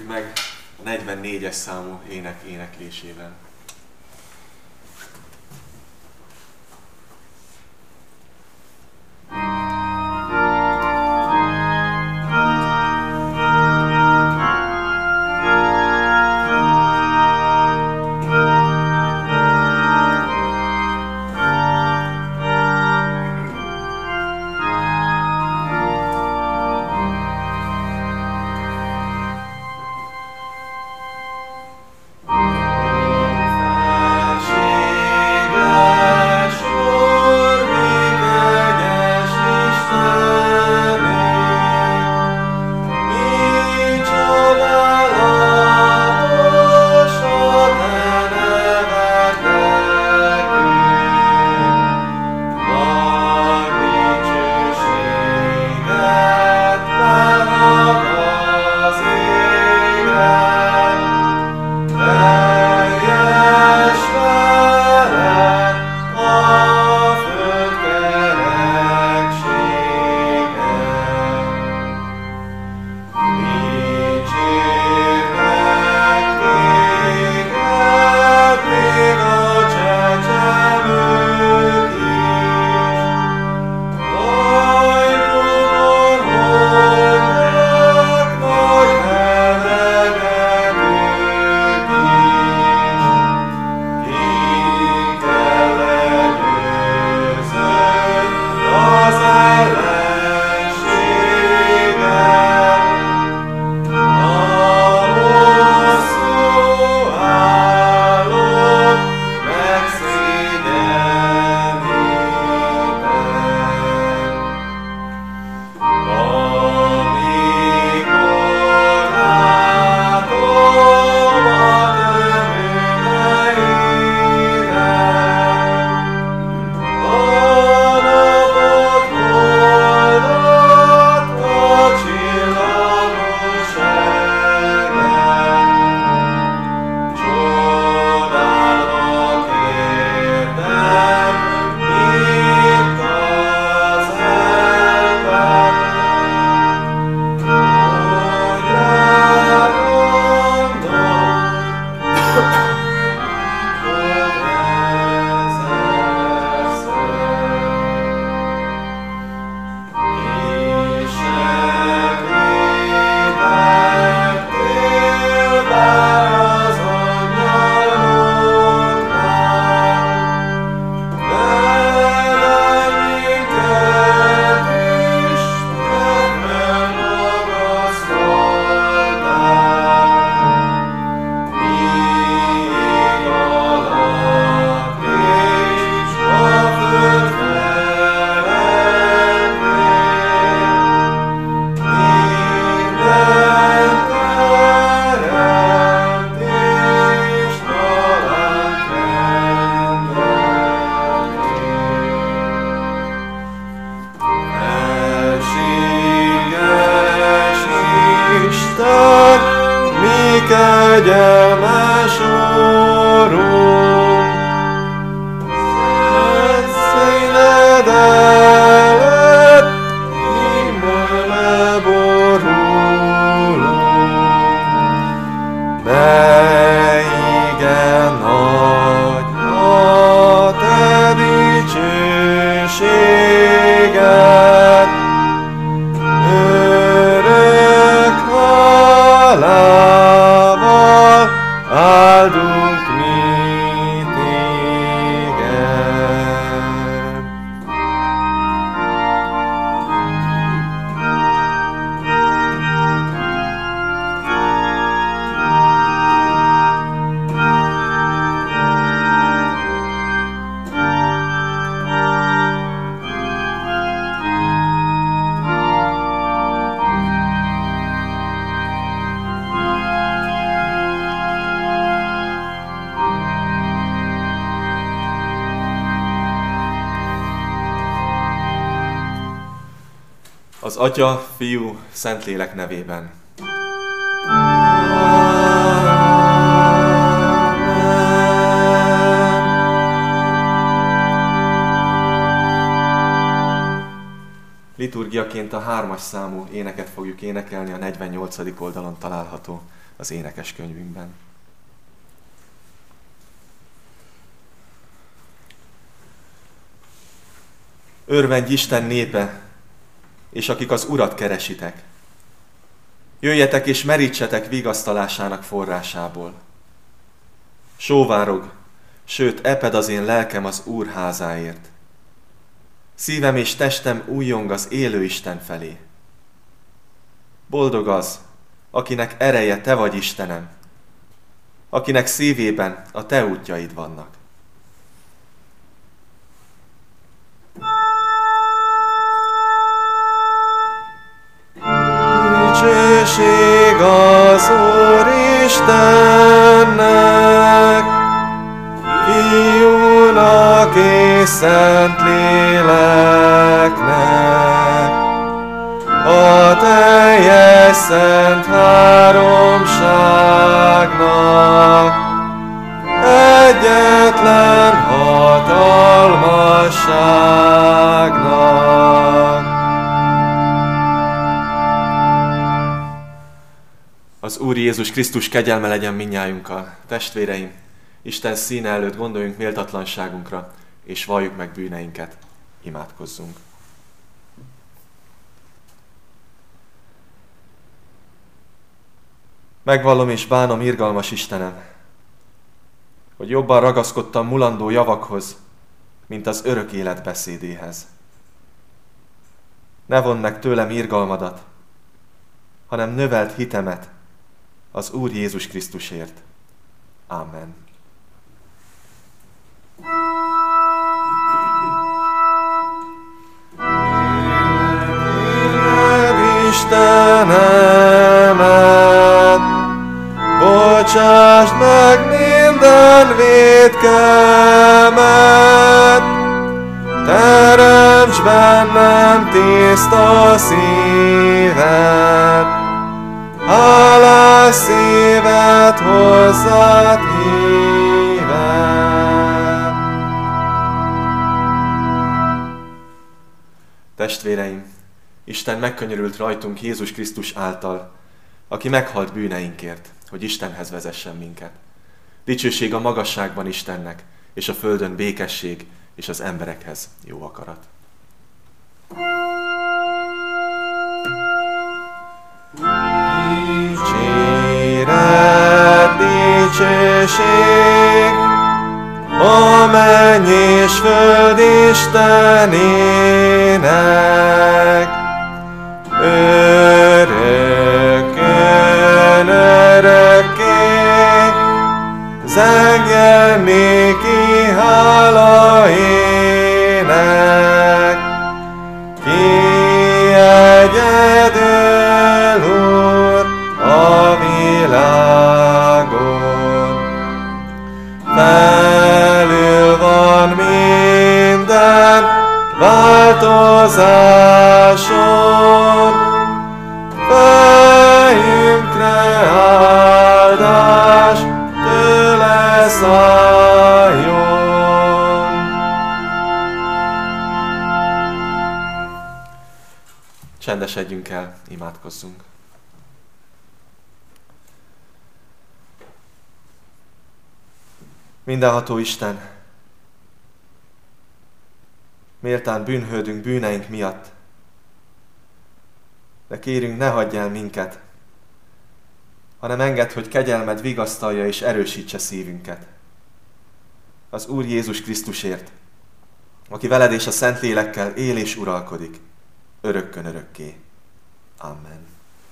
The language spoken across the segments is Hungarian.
meg a 44-es számú ének éneklésével. kegyelmes Urunk, szent színed előtt himmel borulunk, de igen nagy a te dicsőséged, örök halálával áldunk mi téged. Az Atya, Fiú, Szentlélek nevében. Liturgia tagjaként a 3. számú éneket fogjuk énekelni, a 48. oldalon található az énekeskönyvünkben. Örvendj Isten népe, és akik az Urat keresitek. Jöjjetek és merítsetek vigasztalásának forrásából. Sóvárog, sőt eped az én lelkem az Úr házáért. Szívem és testem újjong az élő Isten felé. Boldog az, akinek ereje te vagy, Istenem, akinek szívében a te útjaid vannak. Dicsőség az Úr Istennek, Fiúnak és Szent Léleknek, a teljes szent háromságnak, egyetlen hatalmasságnak. Az Úr Jézus Krisztus kegyelme legyen mindnyájunkkal. Testvéreim, Isten színe előtt gondoljunk méltatlanságunkra, és valljuk meg bűneinket. Imádkozzunk. Megvallom és bánom, irgalmas Istenem, hogy jobban ragaszkodtam mulandó javakhoz, mint az örök élet beszédéhez. Ne vondd meg tőlem irgalmadat, hanem növeld hitemet az Úr Jézus Krisztusért. Amen. Istenemet, bocsásd meg minden vétkemet, teremts bennem tiszta szívet, hálás szívet hozzád hívem. Testvéreim, Isten megkönyörült rajtunk Jézus Krisztus által, aki meghalt bűneinkért, hogy Istenhez vezessen minket. Dicsőség a magasságban Istennek, és a földön békesség, és az emberekhez jó akarat. Dicséret, dicsőség, a menny és föld Istenének, örökkön örökké, zengjen néki hála ének, ki egyedül Úr a világon. Felül van minden változáson, fejünkre áldás tőle szálljon. Csendesedjünk el, imádkozzunk. Mindenható Isten, méltán bűnhődünk bűneink miatt, de kérünk, ne hagyj el minket, hanem engedd, hogy kegyelmed vigasztalja és erősítse szívünket. Az Úr Jézus Krisztusért, aki veled és a Szentlélekkel él és uralkodik, örökkön örökké. Amen.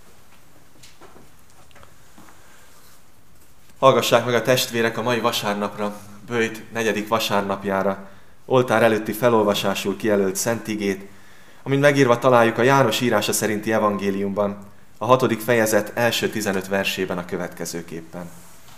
Hallgassák meg a testvérek a mai vasárnapra, Böjt 4. vasárnapjára, oltár előtti felolvasásul kijelölt Szent Igét, amit megírva találjuk a János írása szerinti evangéliumban, a 6. fejezet első 15 versében a következőképpen.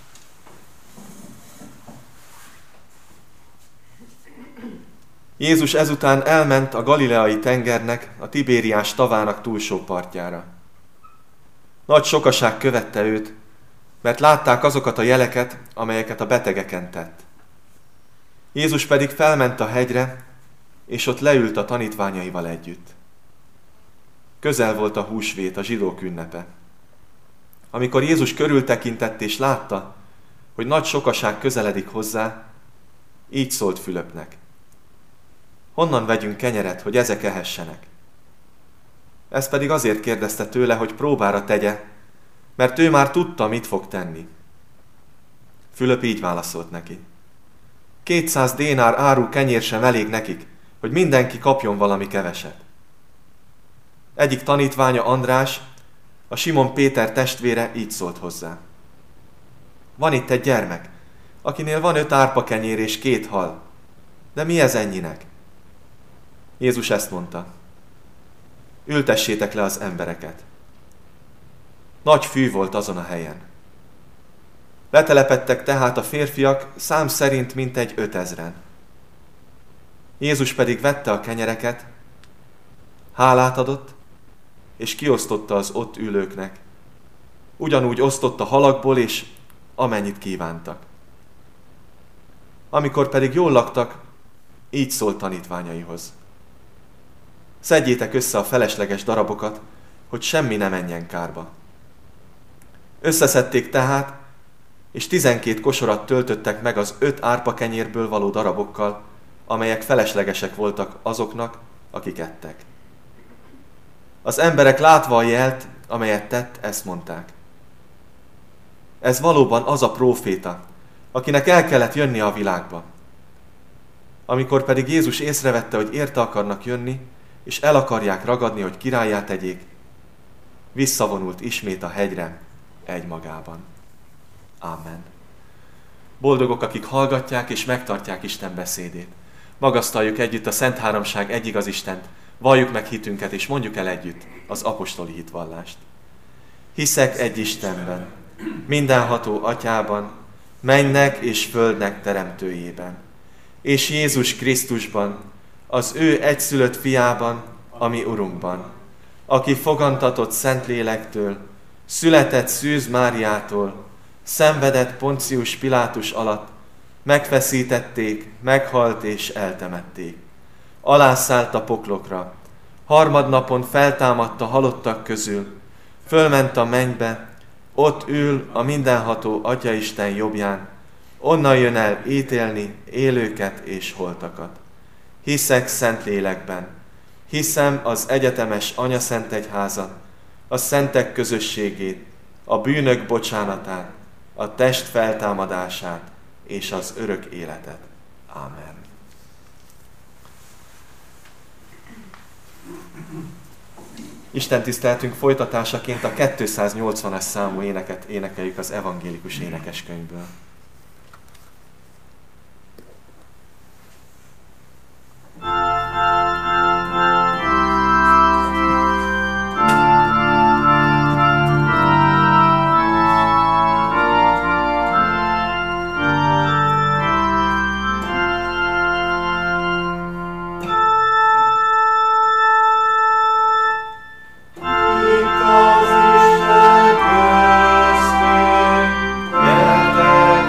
Jézus ezután elment a Galileai tengernek, a Tibériás tavának túlsó partjára. Nagy sokaság követte őt, mert látták azokat a jeleket, amelyeket a betegeken tett. Jézus pedig felment a hegyre, és ott leült a tanítványaival együtt. Közel volt a húsvét, a zsidók ünnepe. Amikor Jézus körültekintett és látta, hogy nagy sokaság közeledik hozzá, így szólt Fülöpnek: honnan vegyünk kenyeret, hogy ezek ehessenek? Ezt pedig azért kérdezte tőle, hogy próbára tegye, mert ő már tudta, mit fog tenni. Fülöp így válaszolt neki: 200 dénár áru kenyér sem elég nekik, hogy mindenki kapjon valami keveset. Egyik tanítványa, András, a Simon Péter testvére így szólt hozzá: van itt egy gyermek, akinél van 5 árpakenyér és 2 hal. De mi ez ennyinek? Jézus ezt mondta: ültessétek le az embereket. Nagy fű volt azon a helyen. Letelepedtek tehát a férfiak szám szerint mintegy 5000-en. Jézus pedig vette a kenyereket, hálát adott, és kiosztotta az ott ülőknek. Ugyanúgy osztotta halakból, és amennyit kívántak. Amikor pedig jól laktak, így szólt tanítványaihoz: szedjétek össze a felesleges darabokat, hogy semmi ne menjen kárba. Összeszedték tehát, és 12 kosarat töltöttek meg az 5 árpakenyérből való darabokkal, amelyek feleslegesek voltak azoknak, akik ettek. Az emberek látva a jelt, amelyet tett, ezt mondták: ez valóban az a próféta, akinek el kellett jönnie a világba. Amikor pedig Jézus észrevette, hogy érte akarnak jönni, és el akarják ragadni, hogy királlyá tegyék, visszavonult ismét a hegyre egymagában. Amen. Boldogok, akik hallgatják és megtartják Isten beszédét. Magasztaljuk együtt a Szent Háromság egyigaz Istent, valljuk meg hitünket, és mondjuk el együtt az apostoli hitvallást. Hiszek egy Istenben, mindenható Atyában, mennek és földnek teremtőjében, és Jézus Krisztusban, az ő egyszülött fiában, a mi Urunkban, aki fogantatott Szentlélektől, született Szűz Máriától, szenvedett Poncius Pilátus alatt, megfeszítették, meghalt és eltemették. Alászállt a poklokra, harmadnapon feltámadt a halottak közül, fölment a mennybe, ott ül a mindenható Atyaisten jobbján, onnan jön el ítélni élőket és holtakat. Hiszek Szentlélekben, hiszem az egyetemes Anyaszentegyházat, a szentek közösségét, a bűnök bocsánatát, a test feltámadását és az örök életet. Ámen. Isten tiszteletünk folytatásaként a 280-as számú éneket énekeljük az evangélikus énekeskönyvből. Isten köztünk, gyertek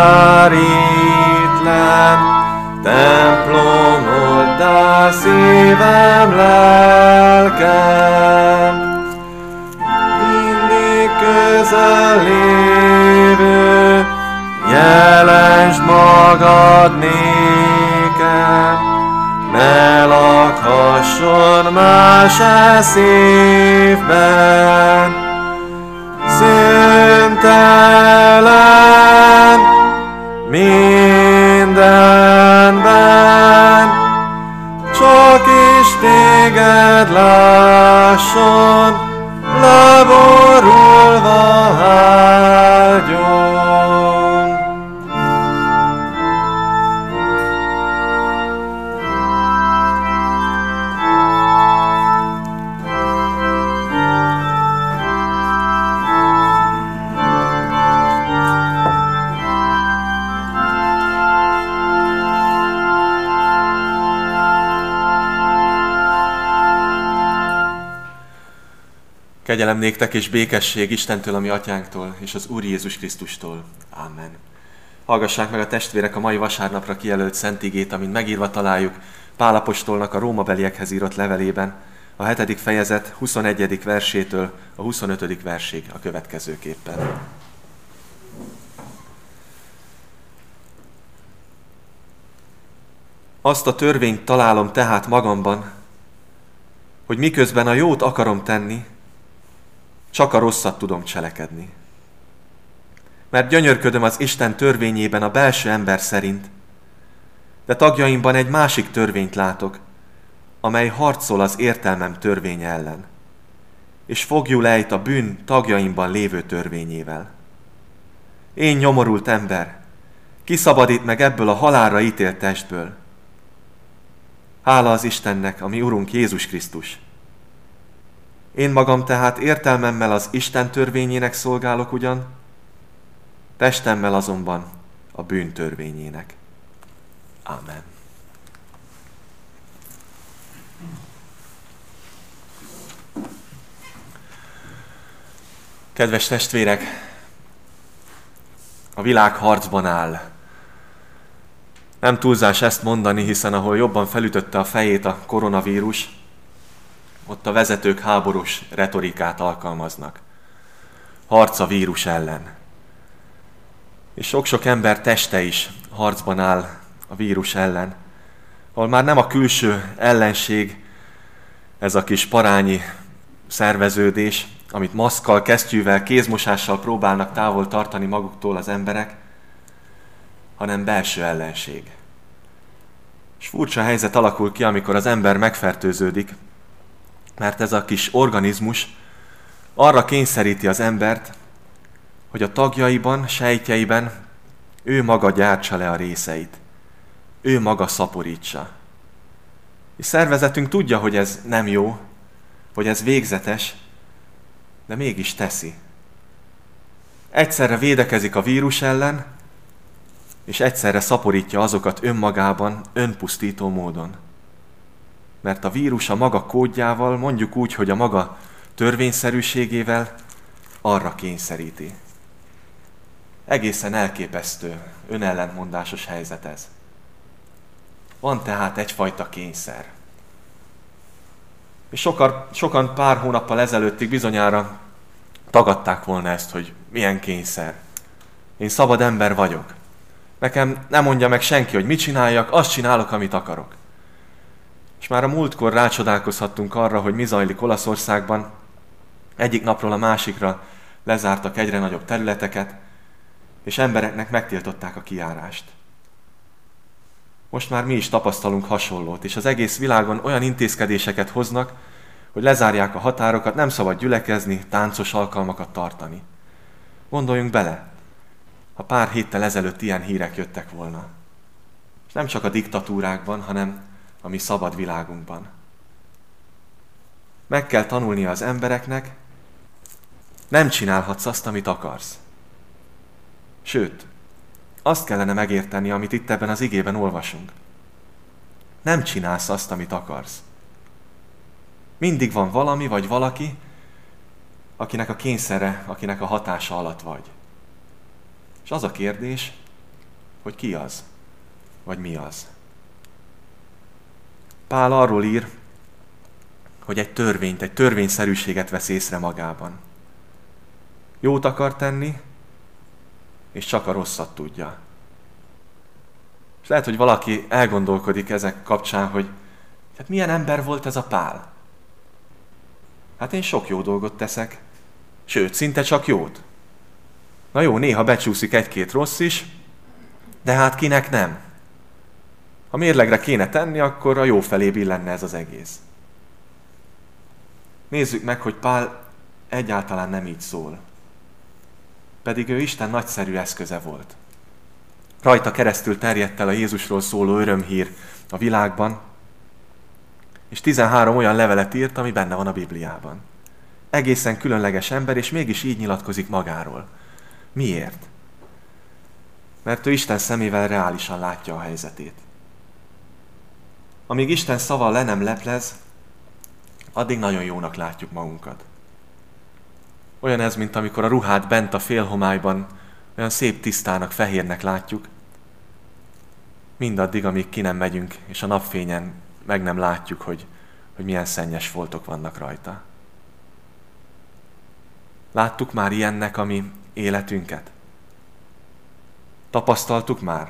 ismeretlen, templomoddá szívem, lelkem. Mindig közel lévő, jelensd magad nékem, ne lakhasson más szívben. Szüntelen mindenben, csak is téged lásson, leborulva áldjon. Kegyelem néktek és békesség Istentől, a mi atyánktól, és az Úr Jézus Krisztustól. Amen. Hallgassák meg a testvérek a mai vasárnapra kijelölt szent igét, amint megírva találjuk Pál apostolnak a rómabeliekhez írott levelében, a 7. fejezet 21. versétől a 25. versig a következőképpen. Azt a törvényt találom tehát magamban, hogy miközben a jót akarom tenni, csak a rosszat tudom cselekedni. Mert gyönyörködöm az Isten törvényében a belső ember szerint, de tagjaimban egy másik törvényt látok, amely harcol az értelmem törvénye ellen, és fogjul ejt a bűn tagjaimban lévő törvényével. Én nyomorult ember, ki szabadít meg ebből a halálra ítélt testből? Hála az Istennek, a mi Urunk Jézus Krisztus. Én magam tehát értelmemmel az Isten törvényének szolgálok ugyan, testemmel azonban a bűn törvényének. Amen. Kedves testvérek, a világ harcban áll. Nem túlzás ezt mondani, hiszen ahol jobban felütötte a fejét a koronavírus, ott a vezetők háborús retorikát alkalmaznak. Harc a vírus ellen. És sok-sok ember teste is harcban áll a vírus ellen, ahol már nem a külső ellenség, ez a kis parányi szerveződés, amit maszkkal, kesztyűvel, kézmosással próbálnak távol tartani maguktól az emberek, hanem belső ellenség. És furcsa helyzet alakul ki, amikor az ember megfertőződik, mert ez a kis organizmus arra kényszeríti az embert, hogy a tagjaiban, sejtjeiben ő maga gyártsa le a részeit. Ő maga szaporítsa. És szervezetünk tudja, hogy ez nem jó, hogy ez végzetes, de mégis teszi. Egyszerre védekezik a vírus ellen, és egyszerre szaporítja azokat önmagában, önpusztító módon. Mert a vírus a maga kódjával, mondjuk úgy, hogy a maga törvényszerűségével arra kényszeríti. Egészen elképesztő, önellentmondásos helyzet ez. Van tehát egyfajta kényszer. És sokan pár hónappal ezelőttig bizonyára tagadták volna ezt, hogy milyen kényszer. Én szabad ember vagyok. Nekem nem mondja meg senki, hogy mit csináljak, azt csinálok, amit akarok. És már a múltkor rácsodálkozhattunk arra, hogy mi zajlik Olaszországban. Egyik napról a másikra lezártak egyre nagyobb területeket, és embereknek megtiltották a kijárást. Most már mi is tapasztalunk hasonlót, és az egész világon olyan intézkedéseket hoznak, hogy lezárják a határokat, nem szabad gyülekezni, táncos alkalmakat tartani. Gondoljunk bele, ha pár héttel ezelőtt ilyen hírek jöttek volna. És nem csak a diktatúrákban, hanem a mi szabad világunkban. Meg kell tanulnia az embereknek, nem csinálhatsz azt, amit akarsz. Sőt, azt kellene megérteni, amit itt ebben az igében olvasunk. Nem csinálsz azt, amit akarsz. Mindig van valami vagy valaki, akinek a kényszere, akinek a hatása alatt vagy. És az a kérdés, hogy ki az, vagy mi az. Pál arról ír, hogy egy törvényt, egy törvényszerűséget vesz észre magában. Jót akar tenni, és csak a rosszat tudja. És lehet, hogy valaki elgondolkodik ezek kapcsán, hogy hát milyen ember volt ez a Pál? Hát én sok jó dolgot teszek, sőt, szinte csak jót. Na jó, néha becsúszik egy-két rossz is, de hát kinek nem? Ha mérlegre kéne tenni, akkor a jó felé billenne ez az egész. Nézzük meg, hogy Pál egyáltalán nem így szól. Pedig ő Isten nagyszerű eszköze volt. Rajta keresztül terjedt el a Jézusról szóló örömhír a világban, és 13 olyan levelet írt, ami benne van a Bibliában. Egészen különleges ember, és mégis így nyilatkozik magáról. Miért? Mert ő Isten szemével reálisan látja a helyzetét. Amíg Isten szava le nem leplez, addig nagyon jónak látjuk magunkat. Olyan ez, mint amikor a ruhát bent a félhomályban olyan szép tisztának, fehérnek látjuk, mindaddig, amíg ki nem megyünk, és a napfényen meg nem látjuk, hogy milyen szennyes foltok vannak rajta. Láttuk már ilyennek a mi életünket? Tapasztaltuk már?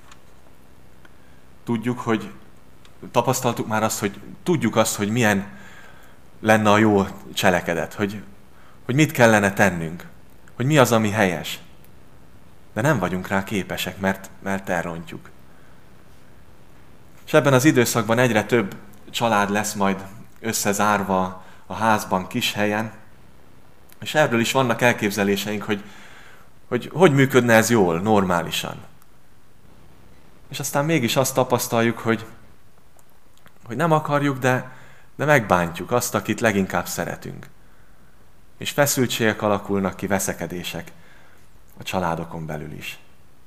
Tapasztaltuk már azt, hogy tudjuk azt, hogy milyen lenne a jó cselekedet, hogy mit kellene tennünk, hogy mi az, ami helyes. De nem vagyunk rá képesek, mert elrontjuk. És ebben az időszakban egyre több család lesz majd összezárva a házban, kis helyen, és erről is vannak elképzeléseink, hogy működne ez jól, normálisan. És aztán mégis azt tapasztaljuk, hogy nem akarjuk, de megbántjuk azt, akit leginkább szeretünk. És feszültségek alakulnak ki, veszekedések a családokon belül is.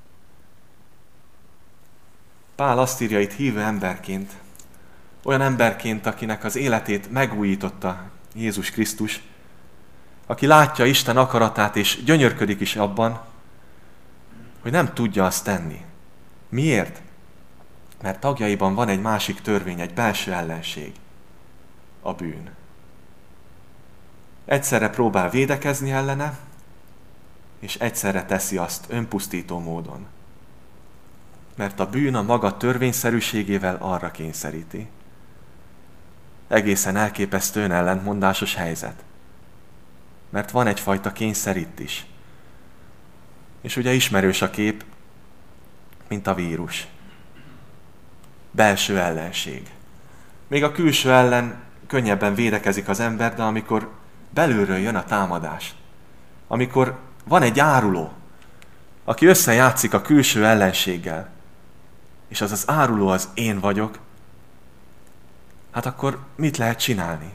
Pál azt írja itt hívő emberként, olyan emberként, akinek az életét megújította Jézus Krisztus, aki látja Isten akaratát és gyönyörködik is abban, hogy nem tudja azt tenni. Miért? Mert tagjaiban van egy másik törvény, egy belső ellenség, a bűn. Egyszerre próbál védekezni ellene, és egyszerre teszi azt önpusztító módon. Mert a bűn a maga törvényszerűségével arra kényszeríti. Egészen elképesztően ellentmondásos helyzet. Mert van egyfajta kényszer itt is. És ugye ismerős a kép, mint a vírus. Belső ellenség. Még a külső ellen könnyebben védekezik az ember, de amikor belülről jön a támadás, amikor van egy áruló, aki összejátszik a külső ellenséggel, és az áruló az én vagyok, hát akkor mit lehet csinálni?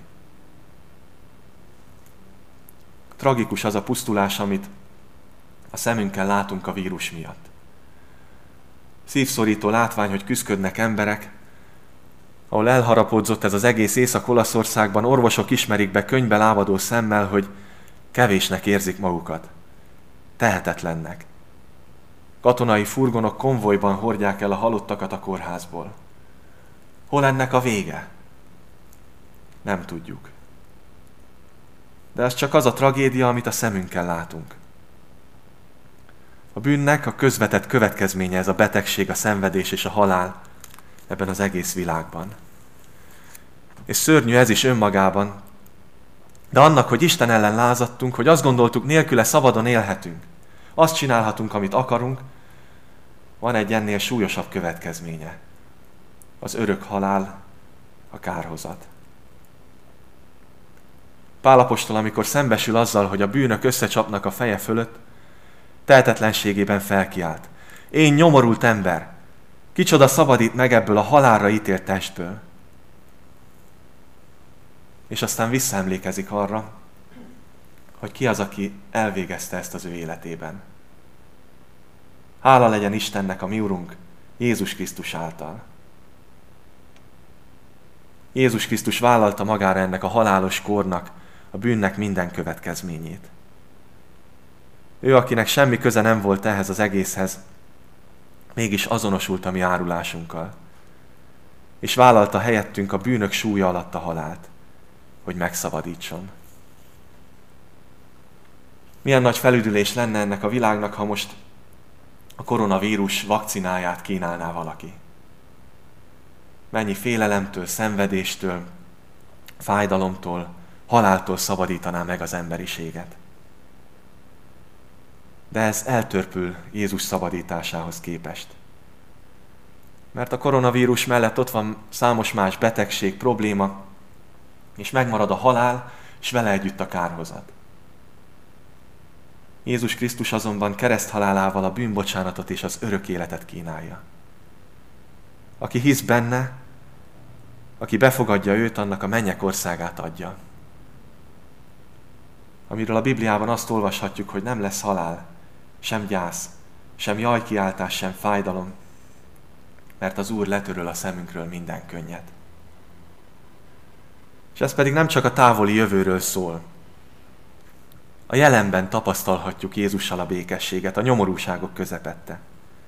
Tragikus az a pusztulás, amit a szemünkkel látunk a vírus miatt. Szívszorító látvány, hogy küszködnek emberek, ahol elharapódzott ez az egész Észak-Olaszországban, orvosok ismerik be könyvbe lábadó szemmel, hogy kevésnek érzik magukat, tehetetlennek. Katonai furgonok konvojban hordják el a halottakat a kórházból. Hol ennek a vége? Nem tudjuk. De ez csak az a tragédia, amit a szemünkkel látunk. A bűnnek a közvetett következménye ez a betegség, a szenvedés és a halál ebben az egész világban. És szörnyű ez is önmagában, de annak, hogy Isten ellen lázadtunk, hogy azt gondoltuk, nélküle szabadon élhetünk, azt csinálhatunk, amit akarunk, van egy ennél súlyosabb következménye. Az örök halál, a kárhozat. Pál apostol, amikor szembesül azzal, hogy a bűnök összecsapnak a feje fölött, tehetetlenségében felkiált. Én nyomorult ember, kicsoda szabadít meg ebből a halálra ítélt testből. És aztán visszaemlékezik arra, hogy ki az, aki elvégezte ezt az ő életében. Hála legyen Istennek, a mi Urunk, Jézus Krisztus által. Jézus Krisztus vállalta magára ennek a halálos kornak, a bűnnek minden következményét. Ő, akinek semmi köze nem volt ehhez az egészhez, mégis azonosult a mi árulásunkkal, és vállalta helyettünk a bűnök súlya alatt a halált, hogy megszabadítson. Milyen nagy felüdülés lenne ennek a világnak, ha most a koronavírus vakcináját kínálná valaki. Mennyi félelemtől, szenvedéstől, fájdalomtól, haláltól szabadítaná meg az emberiséget. De ez eltörpül Jézus szabadításához képest. Mert a koronavírus mellett ott van számos más betegség, probléma, és megmarad a halál, és vele együtt a kárhozat. Jézus Krisztus azonban kereszthalálával a bűnbocsánatot és az örök életet kínálja. Aki hisz benne, aki befogadja őt, annak a mennyek országát adja. Amiről a Bibliában azt olvashatjuk, hogy nem lesz halál, sem gyász, sem jajkiáltás, sem fájdalom, mert az Úr letöröl a szemünkről minden könnyet. És ez pedig nem csak a távoli jövőről szól. A jelenben tapasztalhatjuk Jézussal a békességet, a nyomorúságok közepette.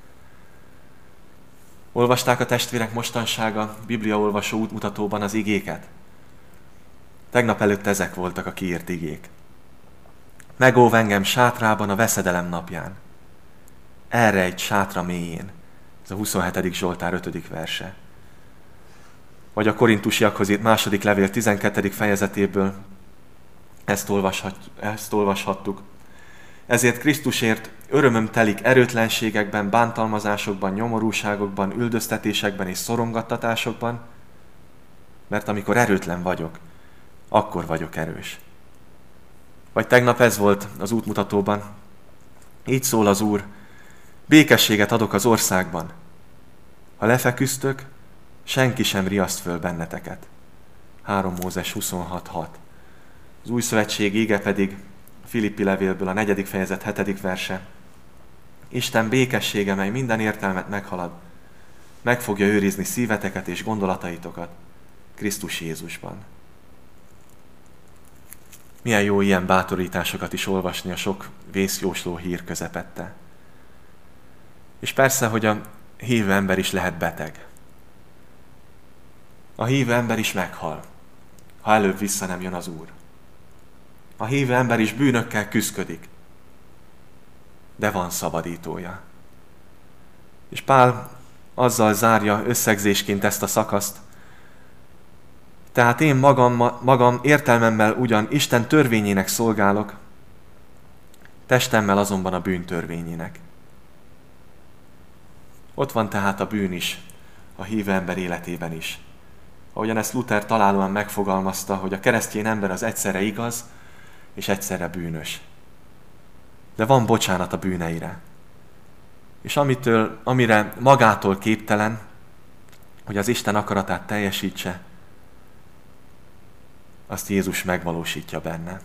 Olvasták a testvérek mostansága bibliaolvasó útmutatóban az igéket? Tegnap előtt ezek voltak a kiírt igék. Megóv engem sátrában a veszedelem napján. Elrejt sátra mélyén. Ez a 27. Zsoltár 5. verse. Vagy a Korintusiakhoz írt második levél 12. fejezetéből ezt olvashattuk. Ezért Krisztusért örömöm telik erőtlenségekben, bántalmazásokban, nyomorúságokban, üldöztetésekben és szorongattatásokban, mert amikor erőtlen vagyok, akkor vagyok erős. Vagy tegnap ez volt az útmutatóban. Így szól az Úr, békességet adok az országban. Ha lefeküztök, senki sem riaszt föl benneteket. 3 Mózes 26.6. Az új szövetség ége pedig a Filippi levélből a 4. fejezet 7. verse. Isten békessége, mely minden értelmet meghalad, meg fogja őrizni szíveteket és gondolataitokat Krisztus Jézusban. Milyen jó ilyen bátorításokat is olvasni a sok vészjósló hír közepette. És persze, hogy a hívő ember is lehet beteg. A hívő ember is meghal, ha előbb vissza nem jön az Úr. A hívő ember is bűnökkel küszködik, de van szabadítója. És Pál azzal zárja összegzésként ezt a szakaszt. Tehát én magam értelmemmel ugyan Isten törvényének szolgálok, testemmel azonban a bűn törvényének. Ott van tehát a bűn is, a hívő ember életében is. Ahogyan ezt Luther találóan megfogalmazta, hogy a keresztény ember az egyszerre igaz, és egyszerre bűnös. De van bocsánat a bűneire. És amire magától képtelen, hogy az Isten akaratát teljesítse, azt Jézus megvalósítja benne.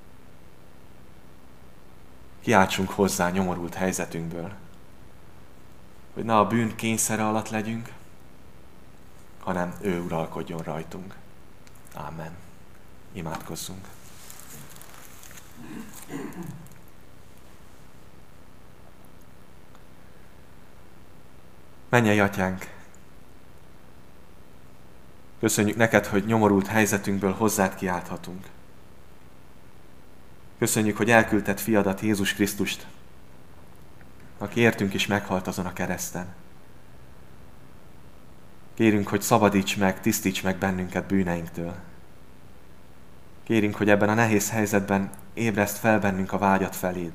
Kiáltsunk hozzá nyomorult helyzetünkből, hogy ne a bűn kényszere alatt legyünk, hanem ő uralkodjon rajtunk. Ámen. Imádkozzunk. Mennyei Atyánk, köszönjük neked, hogy nyomorult helyzetünkből hozzád kiálthatunk. Köszönjük, hogy elküldted fiadat, Jézus Krisztust, aki értünk is meghalt azon a kereszten. Kérünk, hogy szabadíts meg, tisztíts meg bennünket bűneinktől. Kérünk, hogy ebben a nehéz helyzetben ébreszt fel bennünk a vágyat feléd.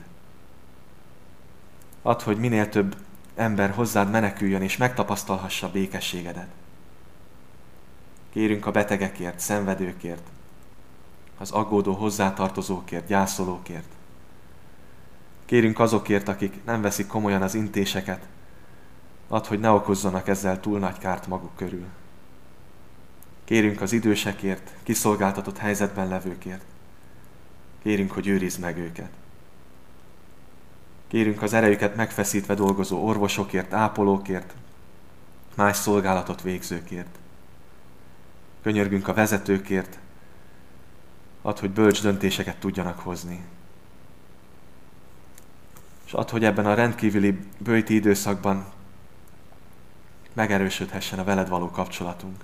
Add, hogy minél több ember hozzád meneküljön és megtapasztalhassa a békességedet. Kérünk a betegekért, szenvedőkért, az aggódó hozzátartozókért, gyászolókért. Kérünk azokért, akik nem veszik komolyan az intéseket, add, hogy ne okozzanak ezzel túl nagy kárt maguk körül. Kérünk az idősekért, kiszolgáltatott helyzetben levőkért. Kérünk, hogy őrizd meg őket. Kérünk az erejüket megfeszítve dolgozó orvosokért, ápolókért, más szolgálatot végzőkért. Könyörgünk a vezetőkért, add, hogy bölcs döntéseket tudjanak hozni. És add, hogy ebben a rendkívüli böjti időszakban megerősödhessen a veled való kapcsolatunk.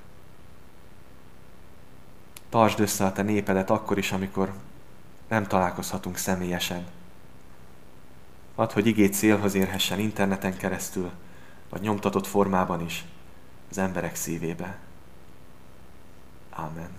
Tartsd össze a te népedet akkor is, amikor nem találkozhatunk személyesen. Add, hogy igéd célhoz érhessen interneten keresztül, vagy nyomtatott formában is az emberek szívébe. Ámen.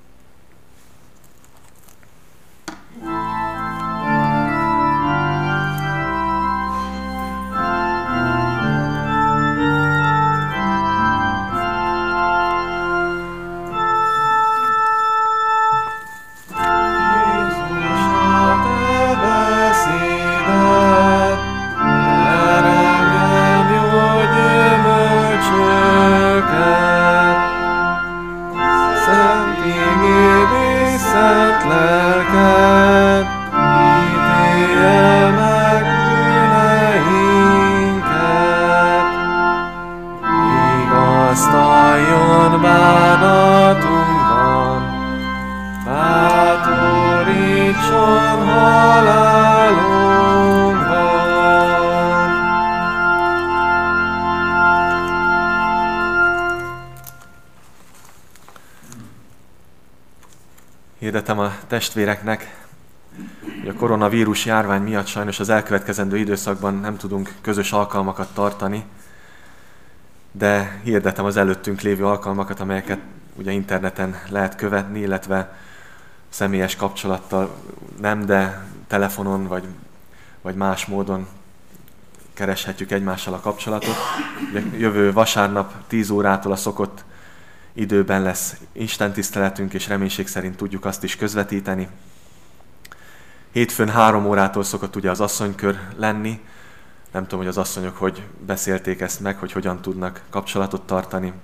Hirdetem a testvéreknek, hogy a koronavírus járvány miatt sajnos az elkövetkezendő időszakban nem tudunk közös alkalmakat tartani, de hirdetem az előttünk lévő alkalmakat, amelyeket ugye interneten lehet követni, illetve személyes kapcsolattal nem, de telefonon vagy más módon kereshetjük egymással a kapcsolatot. Jövő vasárnap 10 órától a szokott időben lesz istentiszteletünk, és reménység szerint tudjuk azt is közvetíteni. Hétfőn 3 órától szokott ugye az asszonykör lenni. Nem tudom, hogy az asszonyok hogy beszélték ezt meg, hogy hogyan tudnak kapcsolatot tartani.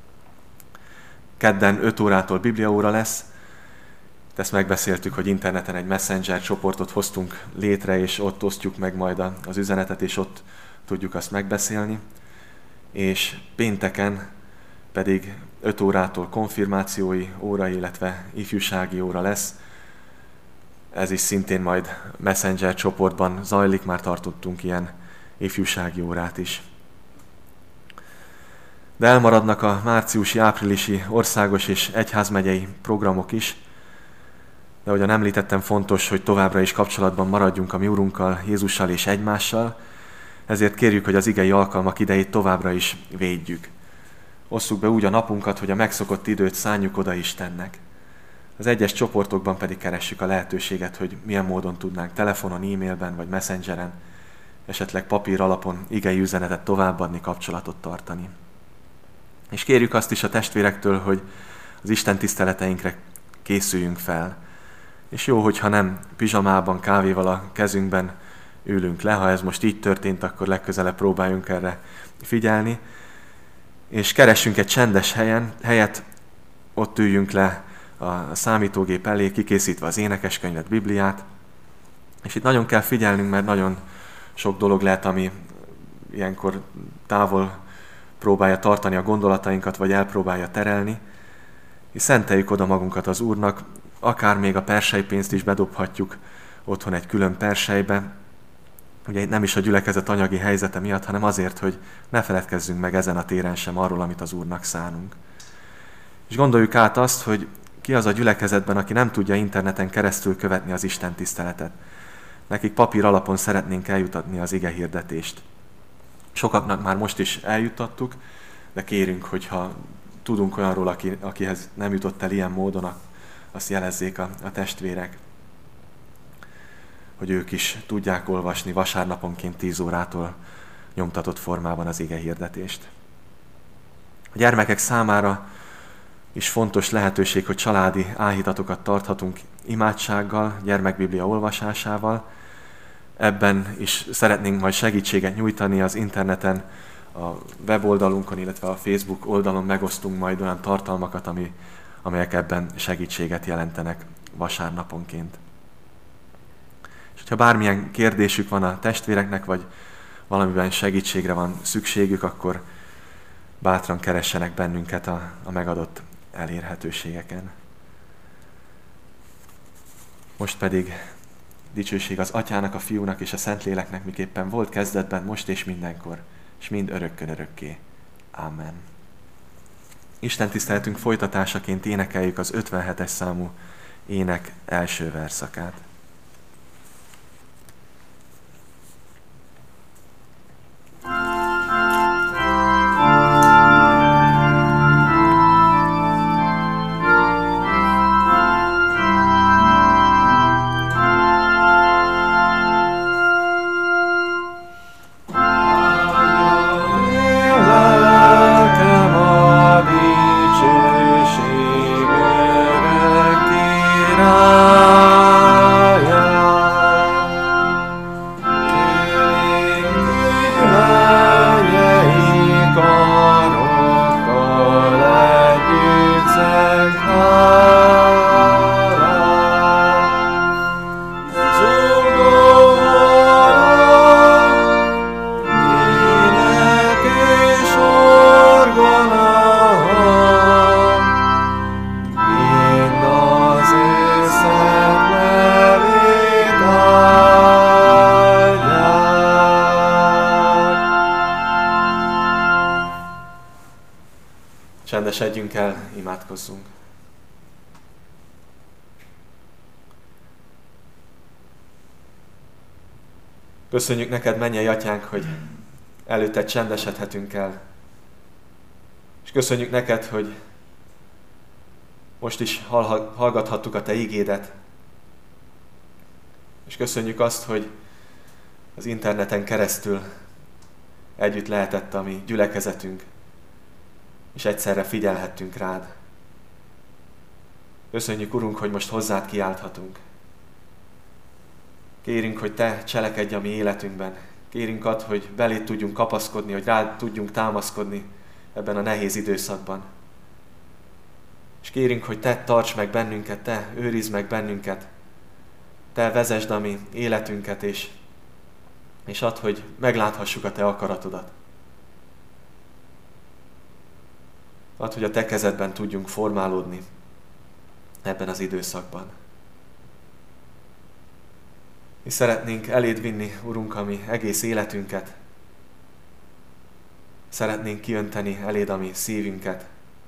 Kedden 5 órától bibliaóra lesz. Ezt megbeszéltük, hogy interneten egy messenger csoportot hoztunk létre, és ott osztjuk meg majd az üzenetet, és ott tudjuk azt megbeszélni. És pénteken pedig 5 órától konfirmációi óra, illetve ifjúsági óra lesz. Ez is szintén majd messenger csoportban zajlik, már tartottunk ilyen ifjúsági órát is. De elmaradnak a márciusi-áprilisi országos és egyházmegyei programok is, de ahogyan említettem, fontos, hogy továbbra is kapcsolatban maradjunk a mi Urunkkal, Jézussal és egymással, ezért kérjük, hogy az igei alkalmak idejét továbbra is védjük. Osszuk be úgy a napunkat, hogy a megszokott időt szánjuk oda Istennek. Az egyes csoportokban pedig keressük a lehetőséget, hogy milyen módon tudnánk telefonon, e-mailben vagy messengeren, esetleg papír alapon igei üzenetet továbbadni, kapcsolatot tartani. És kérjük azt is a testvérektől, hogy az Isten tiszteleteinkre készüljünk fel. És jó, hogyha nem pizsamában, kávéval a kezünkben ülünk le, ha ez most így történt, akkor legközelebb próbáljunk erre figyelni. És keressünk egy csendes helyet, ott üljünk le a számítógép elé, kikészítve az énekeskönyvet, Bibliát. És itt nagyon kell figyelnünk, mert nagyon sok dolog lehet, ami ilyenkor távol próbálja tartani a gondolatainkat, vagy elpróbálja terelni. És szenteljük oda magunkat az Úrnak, akár még a persejpénzt is bedobhatjuk otthon egy külön persejbe. Ugye nem is a gyülekezet anyagi helyzete miatt, hanem azért, hogy ne feledkezzünk meg ezen a téren sem arról, amit az Úrnak szánunk. És gondoljuk át azt, hogy ki az a gyülekezetben, aki nem tudja interneten keresztül követni az Isten tiszteletet. Nekik papír alapon szeretnénk eljutatni az ige hirdetést. Sokaknak már most is eljuttattuk, de kérünk, hogyha tudunk olyanról, akihez nem jutott el ilyen módon, azt jelezzék a testvérek, hogy ők is tudják olvasni vasárnaponként 10 órától nyomtatott formában az ige hirdetést. A gyermekek számára is fontos lehetőség, hogy családi áhítatokat tarthatunk imádsággal, gyermekbiblia olvasásával. Ebben is szeretnénk majd segítséget nyújtani az interneten, a weboldalunkon, illetve a Facebook oldalon megosztunk majd olyan tartalmakat, amelyek ebben segítséget jelentenek vasárnaponként. És ha bármilyen kérdésük van a testvéreknek, vagy valamiben segítségre van szükségük, akkor bátran keressenek bennünket a megadott elérhetőségeken. Most pedig dicsőség az Atyának, a Fiúnak és a Szentléleknek, miképpen volt kezdetben, most és mindenkor, és mind örökkön örökké. Amen. Isten tiszteletünk folytatásaként énekeljük az 57-es számú ének első verszakát. Csendesedjünk el, imádkozzunk. Köszönjük neked, mennyei atyánk, hogy előtted csendesedhetünk el. És köszönjük neked, hogy most is hallgathattuk a te ígédet. És köszönjük azt, hogy az interneten keresztül együtt lehetett a mi gyülekezetünk, és egyszerre figyelhettünk rád. Köszönjük, Urunk, hogy most hozzád kiálthatunk. Kérünk, hogy te cselekedj a mi életünkben. Kérünk add, hogy beléd tudjunk kapaszkodni, hogy rád tudjunk támaszkodni ebben a nehéz időszakban. És kérünk, hogy te tarts meg bennünket, te őrizd meg bennünket. Te vezesd a mi életünket, és add, hogy megláthassuk a te akaratodat. Add, hogy a te kezedben tudjunk formálódni ebben az időszakban. Mi szeretnénk eléd vinni, Urunk, a mi egész életünket. Szeretnénk kiönteni eléd a mi szívünket.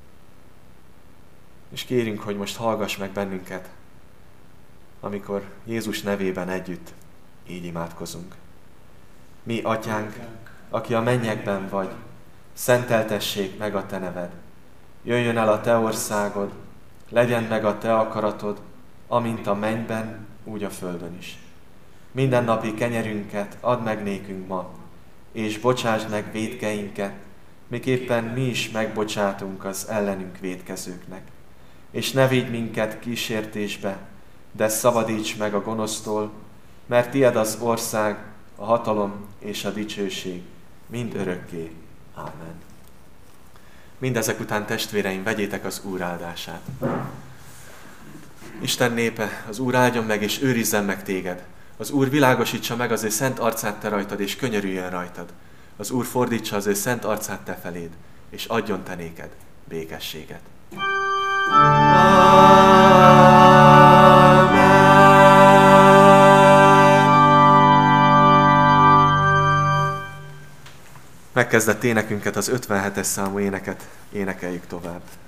És kérünk, hogy most hallgass meg bennünket, amikor Jézus nevében együtt így imádkozunk. Mi, Atyánk, aki a mennyekben vagy, szenteltessék meg a te neved. Jöjjön el a te országod, legyen meg a te akaratod, amint a mennyben, úgy a földön is. Mindennapi kenyerünket add meg nékünk ma, és bocsásd meg vétkeinket, miképpen mi is megbocsátunk az ellenünk vétkezőknek. És ne vigy minket kísértésbe, de szabadíts meg a gonosztól, mert tied az ország, a hatalom és a dicsőség mind örökké. Ámen. Mindezek után, testvéreim, vegyétek az Úr áldását. Isten népe, az Úr áldjon meg és őrizzen meg téged. Az Úr világosítsa meg az ő szent arcát te rajtad, és könyörüljön rajtad. Az Úr fordítsa az ő szent arcát te feléd, és adjon te néked békességet. Megkezdett énekünket, az 57-es számú éneket énekeljük tovább.